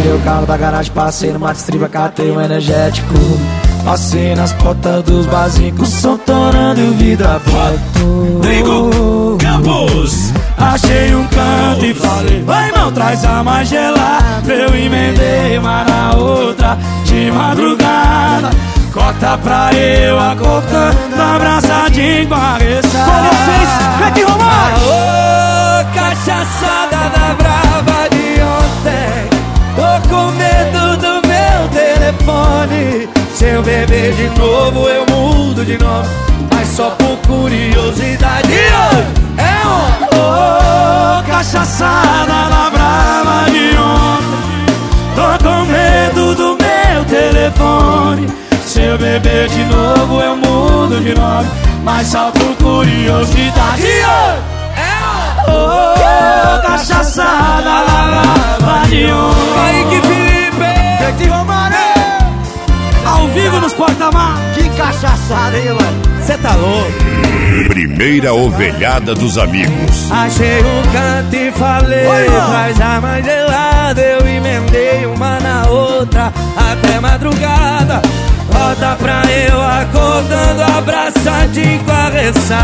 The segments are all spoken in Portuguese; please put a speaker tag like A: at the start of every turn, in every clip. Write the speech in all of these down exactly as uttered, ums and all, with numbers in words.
A: tirei o carro da garagem, passei no mate estriba, catei um energético. Passei nas portas dos barzinhos, som torando e o vidro aberto.
B: Drigo Campos.
A: Achei um canto e falei: vai, irmão, traz a mais gelada. Eu emendei uma na outra de madrugada. Corta pra eu acordando, abraçadinho com a ressaca.
B: Com vocês, Beck Romário.
A: Ô, cachaçada da brava de ontem. Tô com medo do meu telefone. Se eu beber de novo eu mudo de nome, mas só por curiosidade. É um ô, cachaçada da brava de ontem. Tô com medo do meu telefone. Se eu beber de novo eu mudo de nome, mas só por curiosidade. É ô, cachaçada da brava de ontem.
B: Kaique Felipe.
A: Beck Romário. Ao vivo nos porta-mar.
B: Que cachaçada, hein, mano? Cê tá louco.
C: Primeira ovelhada dos amigos.
A: Achei um canto e falei: oi, traz a mais gelada. Eu emendei uma na outra até madrugada. Volta pra eu acordando, abraçadinho com a ressaca.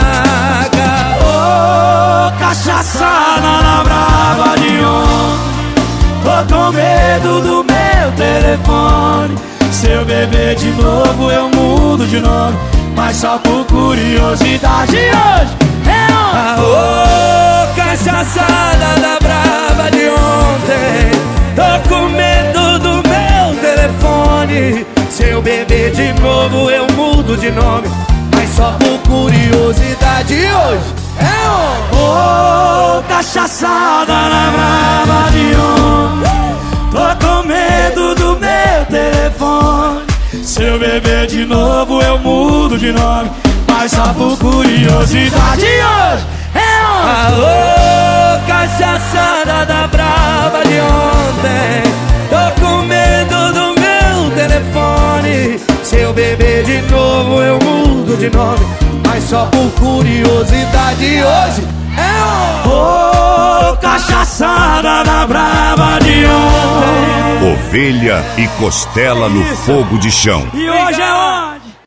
A: Ô, oh, cachaçada na brava de ontem. Tô com medo do meu telefone. Se eu beber de novo eu mudo de nome, mas só por curiosidade. Hoje é um ô, cachaçada da brava de ontem. Tô com medo do meu telefone. Se eu beber de novo eu mudo de nome, mas só por curiosidade. Hoje é um ô, cachaçada da brava de ontem. Tô com medo do meu telefone. Se eu beber de novo eu mudo de nome, mas só por curiosidade. Hoje é um alô, cachaçada da brava de ontem. Tô com medo do meu telefone. Se eu beber de novo eu mudo de nome, mas só por curiosidade. Hoje é um ô, cachaçada da brava de ontem.
C: Ovelha e costela no fogo de chão.
A: E hoje é